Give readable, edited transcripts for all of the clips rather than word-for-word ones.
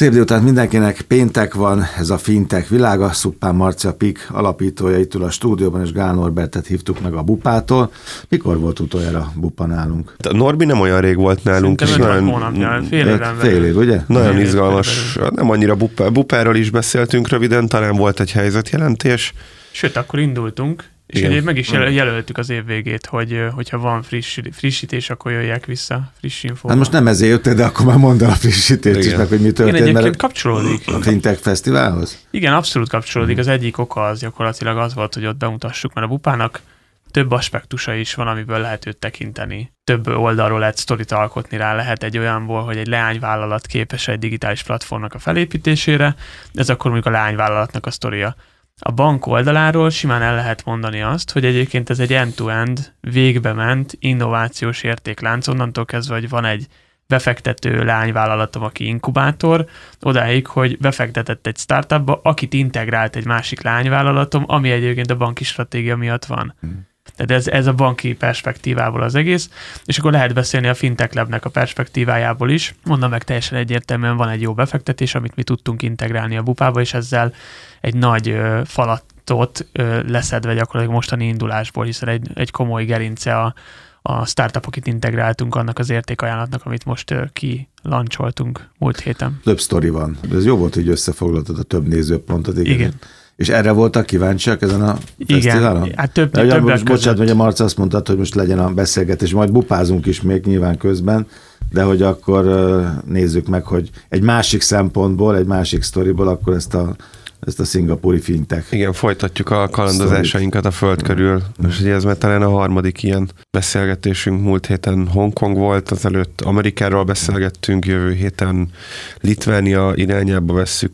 Szép délután mindenkinek, péntek van, ez a Fintech világa, Szuppán Marcia PIK alapítója itt ül a stúdióban, és Gál Norbertet hívtuk meg a Bupától. Mikor volt utoljára Bupa nálunk? A Norbi nem olyan rég volt nálunk. Fél év, ugye? Nagyon izgalmas, nem annyira Bupáról is beszéltünk röviden, talán volt egy helyzetjelentés. Sőt, akkor indultunk, és egyébként meg is jelöltük az év végét, hogyha van frissítés, akkor jöjjek vissza, friss info. Hát most nem ezért jöttél, de akkor már mondd el a frissítést is, meg hogy mi történt. Igen, egyébként kapcsolódik. A Fintech Fesztiválhoz? Igen, abszolút kapcsolódik. Az egyik oka az gyakorlatilag az volt, hogy ott bemutassuk, mert a Bupának több aspektusa is van, amiből lehet őt tekinteni. Több oldalról lehet sztorit alkotni rá, lehet egy olyanból, hogy egy leányvállalat képes egy digitális platformnak a felépítésére, ez akkor mondjuk a leányvállalatnak a sztoria. A bank oldaláról simán el lehet mondani azt, hogy egyébként ez egy end-to-end, végbe ment innovációs értéklánc, onnantól kezdve, hogy van egy befektető leányvállalatom, aki inkubátor, odáig, hogy befektetett egy startupba, akit integrált egy másik leányvállalatom, ami egyébként a banki stratégia miatt van. Tehát ez a banki perspektívából az egész, és akkor lehet beszélni a Fintech Labnek a perspektívájából is. Mondom meg teljesen egyértelműen van egy jó befektetés, amit mi tudtunk integrálni a Bupába, és ezzel egy nagy falatot leszedve gyakorlatilag mostani indulásból, hiszen egy komoly gerince a startupok integráltunk annak az értékajánlatnak, amit most kilancsoltunk múlt héten. Több sztori van. De ez jó volt, hogy összefoglaltad a több nézőpontot. Igen. És erre voltak kíváncsiak ezen a fesztiválon? Igen, hát többek között. Bocsánat, hogy a Marca azt mondtad, hogy most legyen a beszélgetés, majd bupázunk is még nyilván közben, de hogy akkor nézzük meg, hogy egy másik szempontból, egy másik sztoriból akkor ezt a szingapúri fintech. Igen, folytatjuk a kalandozásainkat a föld körül. És ugye ez már talán a harmadik ilyen beszélgetésünk. Múlt héten Hongkong volt, azelőtt Amerikáról beszélgettünk, jövő héten Litvánia irányába vesszük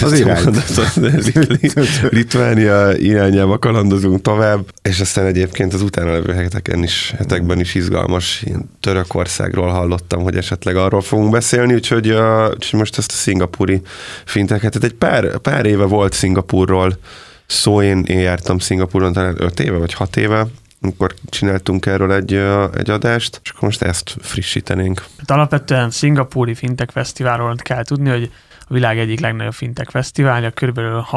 Litvánia irányába kalandozunk tovább, és aztán egyébként az utána levő hetekben is izgalmas. Ilyen Törökországról hallottam, hogy esetleg arról fogunk beszélni, úgyhogy most ezt a szingapúri fintechet, egy pár éve volt Szingapúrról szó, én jártam Szingapúron talán 5 éve vagy 6 éve, amikor csináltunk erről egy adást, és akkor most ezt frissítenénk. Hát alapvetően szingapúri Fintech Fesztiválról kell tudni, hogy a világ egyik legnagyobb Fintech Fesztiválja, körülbelül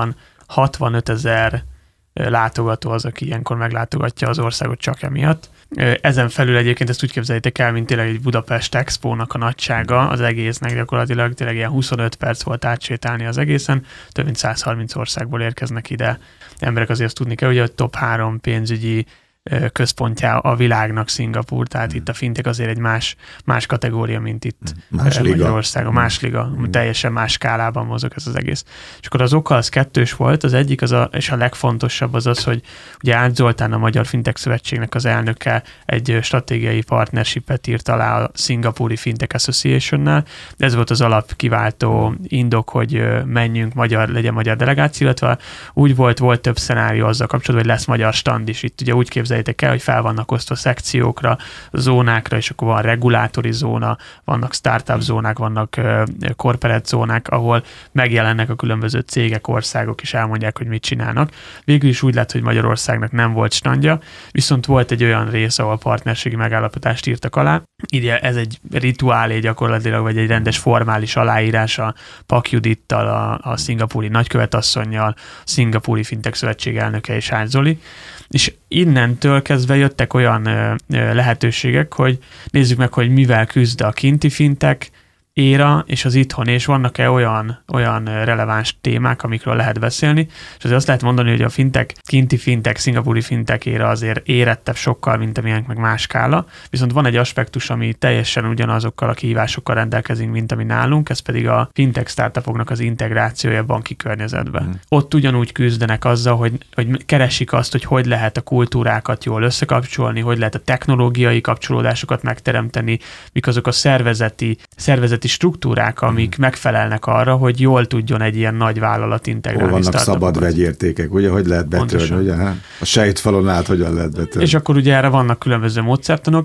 60-65 000 látogató az, aki ilyenkor meglátogatja az országot csak emiatt. Ezen felül egyébként ezt úgy képzeljétek el, mint tényleg egy Budapest Expo-nak a nagysága az egésznek, gyakorlatilag tényleg ilyen 25 perc volt átsétálni az egészen, több mint 130 országból érkeznek ide. Emberek azért azt tudni kell, hogy a top 3 pénzügyi központja a világnak Szingapúr, tehát itt a fintech azért egy más kategória, mint itt Magyarországon, más liga, teljesen más skálában mozog ez az egész. És akkor az oka az kettős volt, az egyik és a legfontosabb az, hogy ugye Ács Zoltán, a Magyar Fintech Szövetségnek az elnöke egy stratégiai partnershipet írt alá a Szingapúri Fintech Association-nál. Ez volt az alapkiváltó indok, hogy menjünk, legyen magyar delegáció, illetve úgy volt több szenárió azzal kapcsolatban, hogy lesz magyar stand is. Itt ugye úgy képzeljétek el, hogy fel vannak osztva szekciókra, zónákra, és akkor van regulátori zóna, vannak startup zónák, vannak corporate zónák, ahol megjelennek a különböző cégek, országok, és elmondják, hogy mit csinálnak. Végül is úgy lett, hogy Magyarországnak nem volt standja, viszont volt egy olyan rész, ahol partnerségi megállapodást írtak alá. Ugye ez egy rituálé gyakorlatilag, vagy egy rendes formális aláírás a Pak Judittal, a szingapúri nagykövetasszonnyal, a Szingapúri Fintech Szövetség elnöke és Ács Zoli. És innentől kezdve jöttek olyan lehetőségek, hogy nézzük meg, hogy mivel küzd a kinti fintech éra és az itthon, és vannak-e olyan releváns témák, amikről lehet beszélni, és azért azt lehet mondani, hogy a kinti fintech, szingapúri fintech éra azért érettebb sokkal, mint amilyen meg más skála, viszont van egy aspektus, ami teljesen ugyanazokkal a kihívásokkal rendelkezik, mint ami nálunk, ez pedig a fintech startupoknak az integrációja banki környezetbe. Ott ugyanúgy küzdenek azzal, hogy keresik azt, hogy lehet a kultúrákat jól összekapcsolni, hogy lehet a technológiai kapcsolódásokat megteremteni, mik azok a szervezeti struktúrák, amik megfelelnek arra, hogy jól tudjon egy ilyen nagy vállalat integrálni. Hol vannak szabad vegyértékek, ugye? Hogy lehet betörni, ugye? A sejtfalon át hogyan lehet betörni. És akkor ugye erre vannak különböző módszertanok.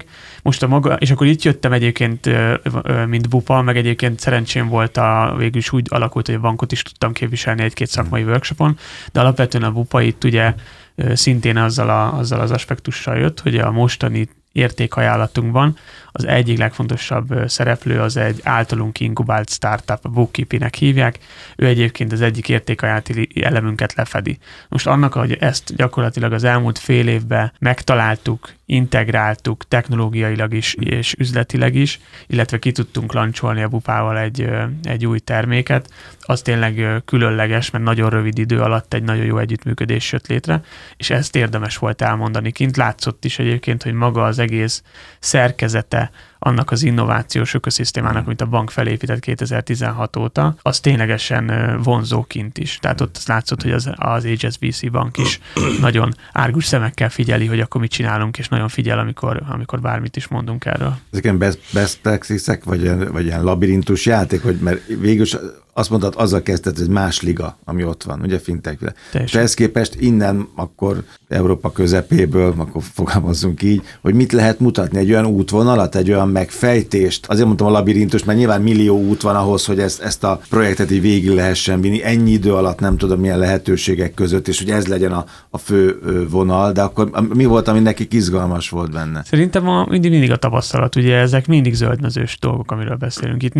És akkor itt jöttem egyébként, mint Bupa, meg egyébként szerencsém volt, végül is úgy alakult, hogy a bankot is tudtam képviselni egy-két szakmai workshopon, de alapvetően a Bupa itt ugye szintén azzal az aspektussal jött, hogy a mostani értékajánlatunkban az egyik legfontosabb szereplő az egy általunk inkubált startup, a Bookkeeping-nek hívják. Ő egyébként az egyik értékajánlati elemünket lefedi. Most annak, hogy ezt gyakorlatilag az elmúlt fél évben megtaláltuk, integráltuk technológiailag is és üzletileg is, illetve ki tudtunk lancsolni a Bupával egy új terméket, az tényleg különleges, mert nagyon rövid idő alatt egy nagyon jó együttműködés jött létre, és ezt érdemes volt elmondani kint. Látszott is egyébként, hogy maga az egész szerkezete annak az innovációs ökoszisztémának, amit a bank felépített 2016 óta, az ténylegesen vonzó kint is. Tehát ott az látszott, hogy az HSBC bank is nagyon árgus szemekkel figyeli, hogy akkor mit csinálunk, és nagyon figyel, amikor bármit is mondunk erről. Ezek best practices-ek, vagy ilyen labirintus játék, hogy mert végül azt mondtad, azzal kezdett, hogy más liga, ami ott van, ugye fintech. És ehhez képest innen akkor Európa közepéből, akkor fogalmazzunk így, hogy mit lehet mutatni, egy olyan útvonalat, egy olyan megfejtést. Azért mondtam a labirintus, mert nyilván millió út van ahhoz, hogy ezt a projektet így végig lehessen vinni. Ennyi idő alatt nem tudom milyen lehetőségek között, és hogy ez legyen a fő vonal, de akkor mi volt, ami nekik izgalmas volt benne? Szerintem mindig a tapasztalat, ugye ezek mindig zöldmezős dolgok, amiről beszélünk. Itt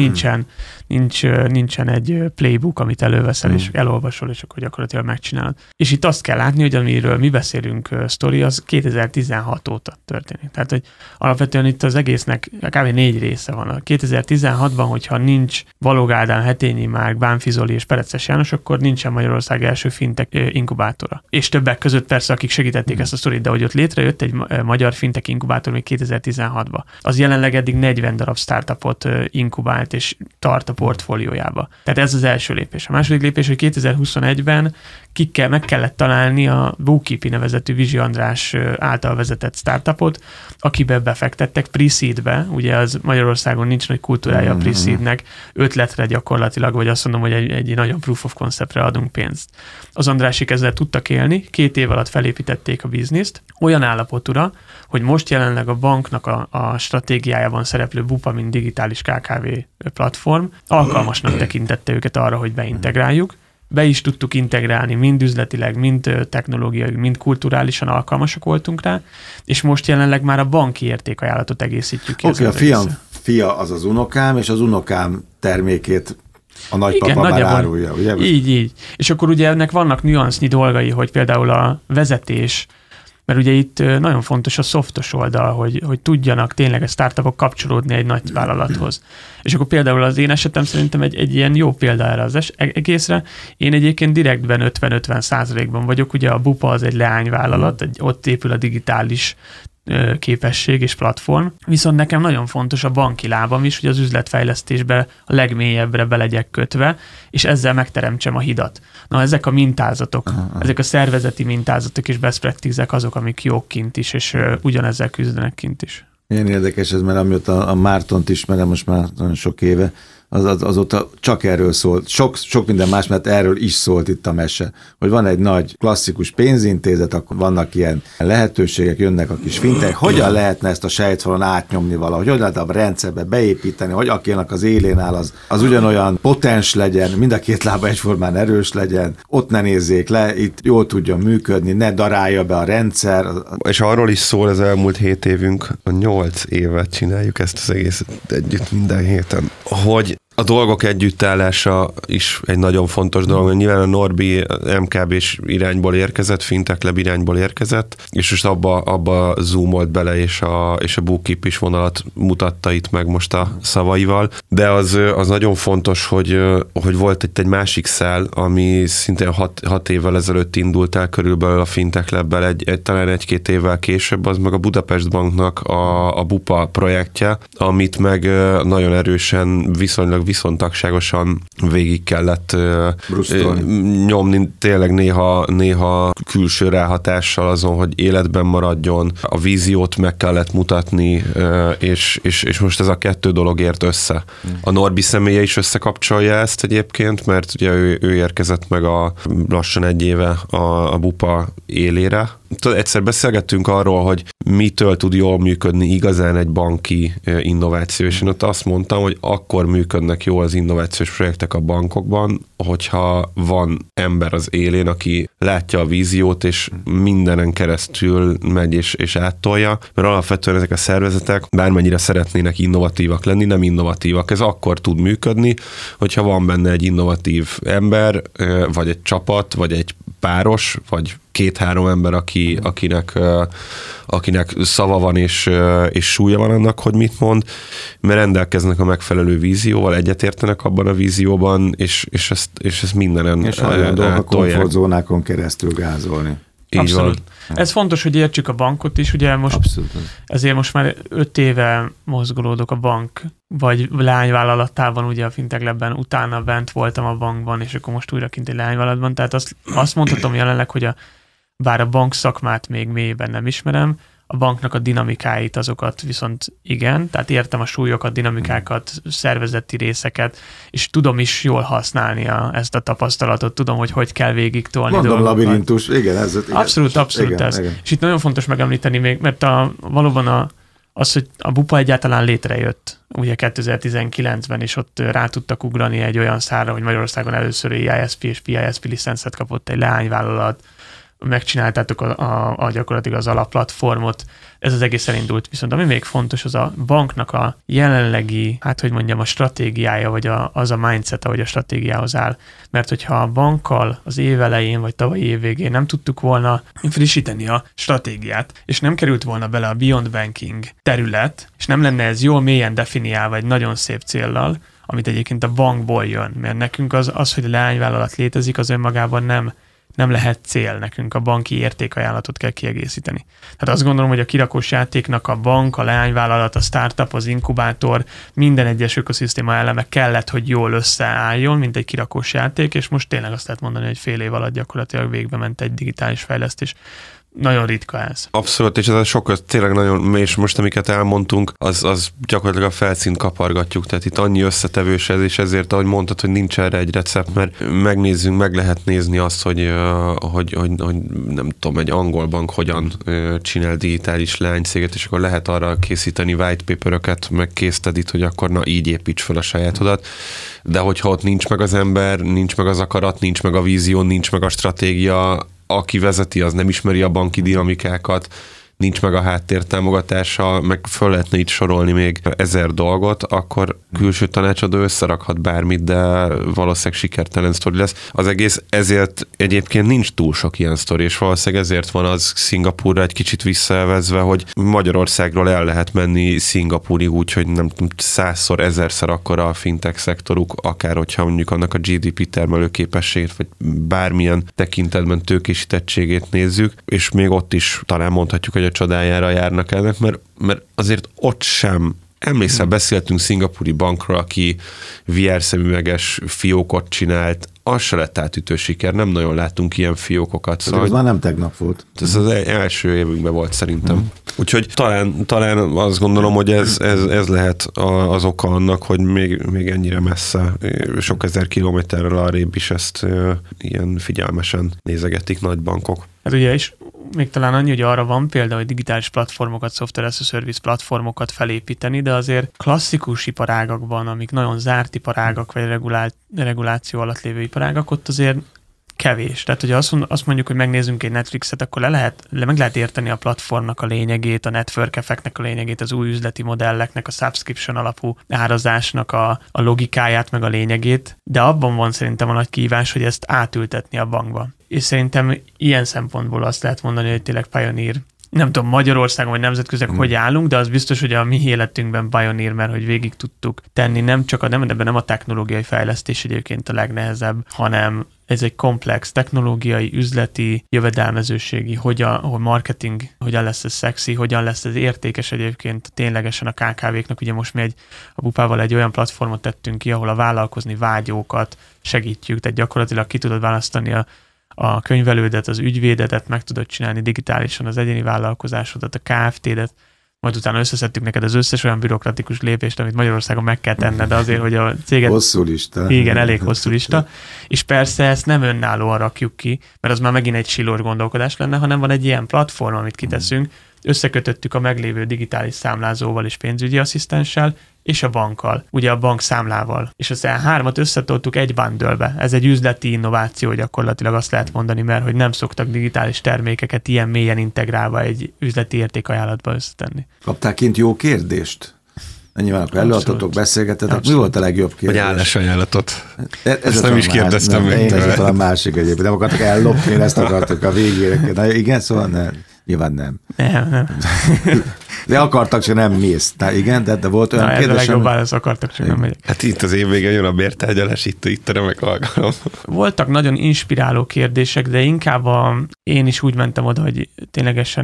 nincsen egy playbook, amit előveszel, és elolvasol, és akkor gyakorlatilag megcsinálod. És itt azt kell látni, hogy amiről mi beszélünk sztori, az 2016 óta történik. Tehát, hogy alapvetően itt az egésznek kb. 4 része van. 2016-ban, hogyha nincs Balogh Ádám, Hetényi Márk, Bánfi Zoli és Pereces János, akkor nincsen Magyarország első fintech inkubátora. És többek között persze, akik segítették ezt a sztorit, de hogy ott létrejött egy magyar fintech inkubátor még 2016-ban. Az jelenleg eddig 40 darab startupot inkubált és tart a portfóliójába. Tehát ez az első lépés. A második lépés, hogy 2021-ben meg kellett találni a Bookkeeping nevezetű Vizsi András által vezetett startupot, akibe befektettek pre-seedbe, ugye az Magyarországon nincs nagy kultúrája a pre-seednek, ötletre gyakorlatilag, vagy azt mondom, hogy egy nagyon proof of conceptre adunk pénzt. Az Andrásik ezzel tudtak élni, 2 év alatt felépítették a bizniszt, olyan állapotura, hogy most jelenleg a banknak a stratégiájában szereplő Bupa, mint digitális KKV platform, alkalmasnak tekintette őket arra, hogy beintegráljuk. Be is tudtuk integrálni, mind üzletileg, mind technológiai, mind kulturálisan alkalmasak voltunk rá, és most jelenleg már a banki értékajánlatot egészítjük ki. Oké, a fia az unokám, és az unokám termékét a nagypapa már árulja, ugye? Így. És akkor ugye ennek vannak nüansznyi dolgai, hogy például a vezetés, mert ugye itt nagyon fontos a szoftos oldal, hogy tudjanak tényleg a startupok kapcsolódni egy nagy vállalathoz. És akkor például az én esetem szerintem egy ilyen jó példa erre az egészre. Én egyébként direktben 50-50%-ban vagyok, ugye a Bupa az egy leányvállalat, ott épül a digitális képesség és platform. Viszont nekem nagyon fontos a banki lábam is, hogy az üzletfejlesztésbe a legmélyebbre be legyek kötve, és ezzel megteremtsem a hidat. Na, ezek a mintázatok, ezek a szervezeti mintázatok és best practices-ek azok, amik jók kint is, és ugyanezzel küzdenek kint is. Ilyen érdekes ez, mert amióta a Mártont ismerem most már nagyon sok éve, azóta csak erről szólt. Sok minden más, mert erről is szólt itt a mese. Hogy van egy nagy klasszikus pénzintézet, akkor vannak ilyen lehetőségek, jönnek a kis fintech. Hogyan lehetne ezt a sejtfalon átnyomni valahogy? Hogy lehet a rendszerbe beépíteni, hogy akinek az élén áll, az ugyanolyan potens legyen, mind a 2 lába egyformán erős legyen, ott ne nézzék le, itt jól tudjon működni, ne darálja be a rendszer. És arról is szól az elmúlt 7 évünk, a 8 évet csináljuk ezt az egészet együtt minden héten, hogy a dolgok együttállása is egy nagyon fontos dolog, mert nyilván a Norbi MKB-s irányból érkezett, Fintech Lab irányból érkezett, és most abba zoomolt bele, és a Bookkeep is vonalat mutatta itt meg most a szavaival, de az nagyon fontos, hogy volt itt egy másik szál, ami szintén 6 évvel ezelőtt indult el körülbelül a Fintech Labbel, talán 1-2 évvel később, az meg a Budapest Banknak a Bupa projektje, amit meg nagyon erősen viszonylag viszontagságosan végig kellett nyomni, tényleg néha külső ráhatással azon, hogy életben maradjon, a víziót meg kellett mutatni, és most ez a 2 dolog ért össze. A Norbi személye is összekapcsolja ezt egyébként, mert ugye ő érkezett meg lassan 1 éve a Bupa élére. Egyszer beszélgettünk arról, hogy mitől tud jól működni igazán egy banki innováció, és én ott azt mondtam, hogy akkor működnek működnek jól az innovációs projektek a bankokban, hogyha van ember az élén, aki látja a víziót, és mindenen keresztül megy és áttolja, mert alapvetően ezek a szervezetek bármennyire szeretnének innovatívak lenni, nem innovatívak. Ez akkor tud működni, hogyha van benne egy innovatív ember, vagy egy csapat, vagy egy páros, vagy 2-3 ember, akinek szava van és súlya van annak, hogy mit mond, mert rendelkeznek a megfelelő vízióval, egyetértenek abban a vízióban, és ezt mindenen és a komfortzónákon keresztül gázolni. Így abszolút. van. Ez fontos, hogy értsük a bankot is, ugye most ezért most már 5 éve mozgolódok a bank, vagy leányvállalatában, ugye a Fintech Labben, utána bent voltam a bankban, és akkor most újra kint egy leányvállalatban, tehát azt mondhatom jelenleg, hogy bár a bank szakmát még mélyében nem ismerem, a banknak a dinamikáit, azokat viszont igen, tehát értem a súlyokat, dinamikákat, szervezeti részeket, és tudom is jól használni ezt a tapasztalatot, tudom, hogy kell végig tolni dolgokat. Mondom, labirintus, igen, ez. Igen. Abszolút igen, ez. Igen. És itt nagyon fontos megemlíteni még, mert valóban az, hogy a Bupa egyáltalán létrejött, ugye 2019-ben, és ott rá tudtak ugrani egy olyan szárra, hogy Magyarországon először ISP és PISP licencet kapott egy leányvállalat, megcsináltátok gyakorlatilag az alapplatformot, ez az egész elindult. Viszont ami még fontos, az a banknak a jelenlegi, a stratégiája, vagy az a mindset, ahogy a stratégiához áll. Mert hogyha a bankkal az év elején, vagy tavalyi év végén nem tudtuk volna frissíteni a stratégiát, és nem került volna bele a Beyond Banking terület, és nem lenne ez jól mélyen definiálva egy nagyon szép céllal, amit egyébként a bankból jön. Mert nekünk az hogy a leányvállalat létezik, az önmagában nem lehet cél, nekünk a banki értékajánlatot kell kiegészíteni. Tehát azt gondolom, hogy a kirakós játéknak a bank, a leányvállalat, a startup, az inkubátor, minden egyes ökoszisztéma eleme kellett, hogy jól összeálljon, mint egy kirakós játék, és most tényleg azt lehet mondani, hogy fél év alatt gyakorlatilag végbe ment egy digitális fejlesztés. Nagyon ritka ez. Abszolút, és ez a sok, tényleg nagyon, és most amiket elmondtunk, az gyakorlatilag a felszínt kapargatjuk, tehát itt annyi összetevős ez, és ezért, ahogy mondtad, hogy nincs erre egy recept, mert meg lehet nézni azt, hogy nem tudom, egy angol bank hogyan csinál digitális leánycéget, és akkor lehet arra készíteni white paper-öket, meg case study-t, hogy akkor na így építs fel a sajátodat, de hogyha ott nincs meg az ember, nincs meg az akarat, nincs meg a vízió, nincs meg a stratégia, aki vezeti, az nem ismeri a banki dinamikákat, nincs meg a háttértámogatása, meg föl lehetne itt sorolni még 1000 dolgot, akkor külső tanácsadó összerakhat bármit, de valószínűleg sikertelen sztori lesz. Az egész ezért egyébként nincs túl sok ilyen sztori, és valószínűleg ezért van az Szingapúrra egy kicsit visszaelvezve, hogy Magyarországról el lehet menni Szingapúrig úgy, hogy nem 100-szor, 1000-szer akkora a fintech szektoruk, akár hogyha mondjuk annak a GDP termelőképességét, vagy bármilyen tekintetben tőkésítettségét nézzük, és még ott is talán mondhatjuk, hogy a csodájára járnak ennek, mert azért ott sem. Emlékszel, beszéltünk szingapúri bankról, aki VR szemüveges fiókot csinált, az se lett átütő siker, nem nagyon láttunk ilyen fiókokat. Szóval ez már nem tegnap volt. Ez az első évünkben volt szerintem. Úgyhogy talán azt gondolom, hogy ez lehet az oka annak, hogy még ennyire messze, sok ezer kilométerrel arrébb is ezt ilyen figyelmesen nézegetik nagy bankok. Hát ugye is még talán annyi, hogy arra van például, hogy digitális platformokat, software as a service platformokat felépíteni, de azért klasszikus iparágakban, amik nagyon zárt iparágak, vagy reguláció alatt lévő iparágak, ott azért kevés. Tehát, hogyha azt mondjuk, hogy megnézzünk egy Netflixet, akkor meg lehet érteni a platformnak a lényegét, a network effektnek a lényegét, az új üzleti modelleknek, a subscription alapú árazásnak a logikáját, meg a lényegét, de abban van szerintem a nagy kihívás, hogy ezt átültetni a bankba. És szerintem ilyen szempontból azt lehet mondani, hogy tényleg Pioneer, nem tudom, Magyarországon vagy nemzetközileg hogy állunk, de az biztos, hogy a mi életünkben Pioneer, mert hogy végig tudtuk tenni, nem a technológiai fejlesztés egyébként a legnehezebb, hanem ez egy komplex technológiai, üzleti, jövedelmezőségi, hogy marketing, hogyan lesz ez szexi, hogyan lesz ez értékes egyébként ténylegesen a KKV-knak. Ugye most mi a Bupával egy olyan platformot tettünk ki, ahol a vállalkozni vágyókat segítjük, tehát gyakorlatilag ki tudod választani a könyvelődet, az ügyvédedet, meg tudod csinálni digitálisan az egyéni vállalkozásodat, a KFT-det, majd utána összeszedtük neked az összes olyan bürokratikus lépést, amit Magyarországon meg kell tenned, de azért, hogy a céget... Hosszú lista. Igen, elég hosszú lista. És persze ezt nem önállóan rakjuk ki, mert az már megint egy silós gondolkodás lenne, hanem van egy ilyen platform, amit kiteszünk, összekötöttük a meglévő digitális számlázóval és pénzügyi asszisztenssel, és a bankkal, ugye a bankszámlával. És aztán hármat összetoltuk egy bundle-be. Ez egy üzleti innováció, gyakorlatilag azt lehet mondani, mert hogy nem szoktak digitális termékeket ilyen mélyen integrálva egy üzleti értékajánlatba összetenni. Kaptál kint jó kérdést? Nyilván akkor előadtatok, beszélgetetek. Mi volt a legjobb kérdés? Vagy állásajánlatot. Ezt nem is kérdeztem még. Én ez talán másik egyébként. Nem akartok ellopni, ezt akartok a végére. Na, igen, szóval nem. Nyilván nem. Nem. De akartak, csak nem mész. Igen, de volt olyan kérdés. Ez a legjobb válasz, akartak, csak nem megyek. Hát itt az év végén jön a bértárgyalás, itt a remek alkalom. Voltak nagyon inspiráló kérdések, de inkább én is úgy mentem oda, hogy ténylegesen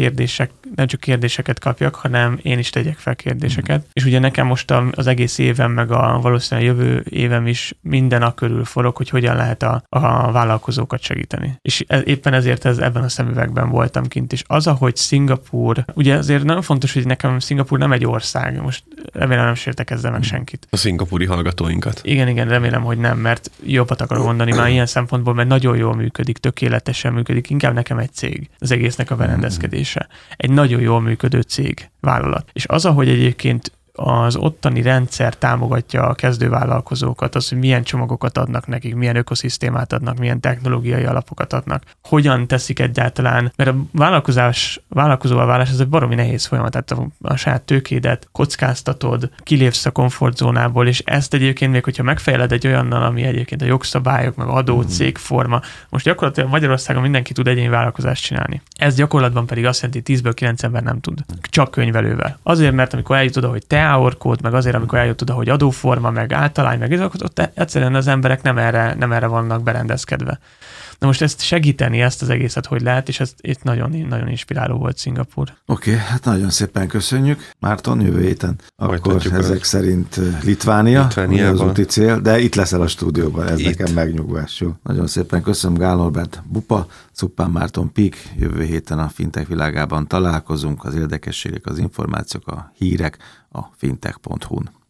nem csak kérdéseket kapjak, hanem én is tegyek fel kérdéseket. És ugye nekem most az egész évem, meg valószínűleg jövő évem is minden a körül forog, hogy hogyan lehet a vállalkozókat segíteni. És éppen ezért ebben a szemüvegben voltam kint. És az, ahogy Szingapúr, ugye azért nagyon fontos, hogy nekem Szingapúr nem egy ország, most remélem nem sértek ezzel meg senkit. A szingapúri hallgatóinkat. Igen, remélem, hogy nem, mert jobbat akarok mondani már ilyen szempontból, mert nagyon jól működik, tökéletesen működik, inkább nekem egy cég, az egésznek a berendezkedése. Egy nagyon jól működő cég, vállalat. És az, ahogy egyébként az ottani rendszer támogatja a kezdővállalkozókat, az, hogy milyen csomagokat adnak nekik, milyen ökoszisztémát adnak, milyen technológiai alapokat adnak, hogyan teszik egyáltalán, mert a vállalkozóvá válás ez egy baromi nehéz folyamat, tehát a saját tőkédet kockáztatod, kilépsz a komfortzónából, és ezt egyébként még, hogyha megfejled egy olyannal, ami egyébként a jogszabályok, meg adó, cégforma, most gyakorlatilag Magyarországon mindenki tud egyéni vállalkozást csinálni. Ez gyakorlatban pedig azt jelenti, 10-ből 9 ember nem tud. Csak könyvelővel. Azért, mert amikor eljut oda, hogy teáorkód, meg azért, amikor eljut oda, hogy adóforma, meg általány, meg ott egyszerűen az emberek nem erre vannak berendezkedve. Na most ezt segíteni, ezt az egészet, hogy lehet, és ez itt nagyon, nagyon inspiráló volt Szingapúr. Oké, hát nagyon szépen köszönjük. Márton, jövő héten akkor ezek szerint Litvánia az úti cél, de itt leszel a stúdióban, ez itt. Nekem megnyugvás. Jó. Nagyon szépen köszönöm, Gál Norbert Bupa, Cuppán Márton Pík, jövő héten a fintech világában találkozunk, az érdekességek, az információk, a hírek a fintech.hu-n.